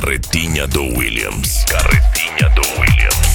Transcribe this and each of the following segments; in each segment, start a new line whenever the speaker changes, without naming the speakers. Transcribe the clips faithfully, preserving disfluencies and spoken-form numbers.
Carretinha do Williams. Carretinha do Williams.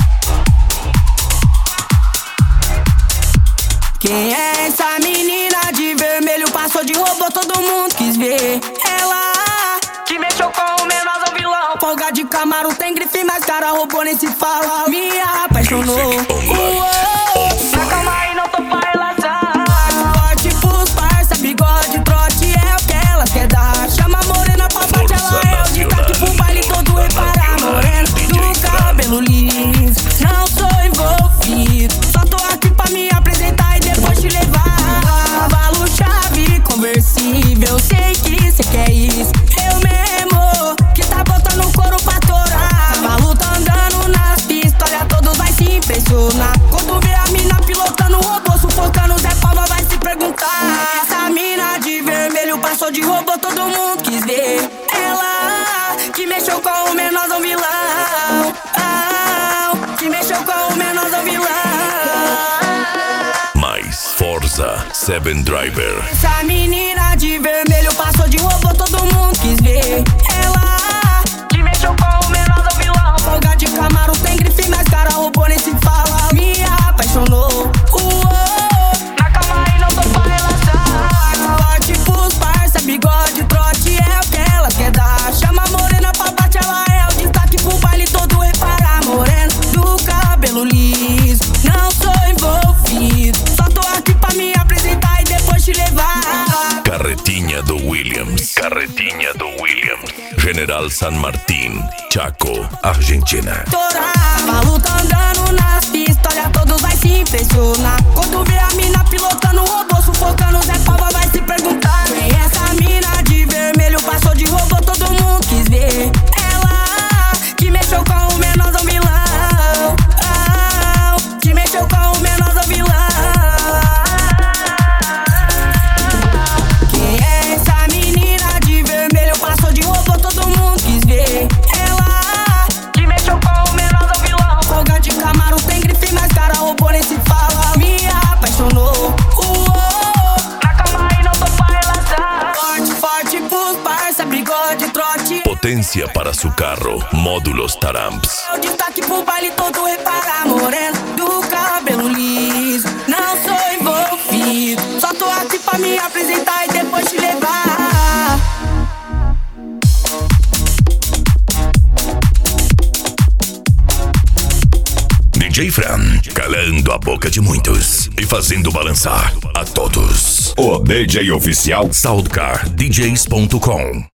Quem é essa menina de vermelho? Passou de robô, todo mundo quis ver. Ela que mexeu com o menor do vilão. Folga de Camaro, tem grife, mas cara roubou nem se fala. Me apaixonou. Na calma aí, não tô pra relação. Forte pros parça, bigode, trote é o que elas quer dar. Chama a morena pra bate, ela é o destaque pro baile todo. Reparar morena do cabelo liso. Não sou envolvido, só tô aqui pra me apresentar e depois te levar. Cavalo chave conversível, sei que cê quer isso. Eu mesmo que tá botando o couro pra torar. Cavalo tá andando nas pistas, olha, todos vai se impressionar. Quando vê a mina pilotando o robô, sufocando, Zé Palma vai se perguntar. Essa mina de vermelho passou de robô, todo mundo quis ver. Ela que mexeu com o menorzão vilão. Ah, que mexeu com o menorzão vilão.
Mais Forza Seven Driver.
Essa menina de vermelho passou de robô, todo mundo quis ver. Ela que mexeu com o menor do vilão. Folga de Camaro, tem grife, mas cara roubou nem se fala. Me apaixonou. Uou, na calma aí, não tô pra relação. Forte pros parça, bigode, trote é o que ela quer dar. Chama a morena pra bate, ela é o destaque pro baile todo. Reparar morena do cabelo liso. Não sou envolvido, só tô aqui pra me apresentar e depois te levar.
Carretinha do Williams. Carretinha do Williams. General San Martín, Chaco, Argentina.
Cavalo tá andando nas pistas, olha, todos vai se impressionar. Quando vê a mina pilotando o robô, sufocando, Zé Palma vai se perguntar. Quem é essa mina de vermelho? Passou de robô, todo mundo quis ver. Ela que mexeu com o menorzão vilão. Ah, que mexeu com o menorzão vilão. Quem é essa menina de vermelho? Passou de robô, todo mundo quis ver. Ela que mexeu com o menorzão vilão. Folga de Camaro, tem grife, mas cara roubou nem se fala. Me apaixonou. Uou, na calma aí, não tô pra relação. Forte, forte pros parça, bigode, trote.
Potência para su carro. Módulos Taramps.
O destaque pro baile todo. Reparar morena do cabelo liso. Não sou envolvido, só tô aqui pra me apresentar e depois te levar.
D J Fran, calando a boca de muitos e fazendo balançar a todos.
O D J oficial
Soundcar D Js ponto com.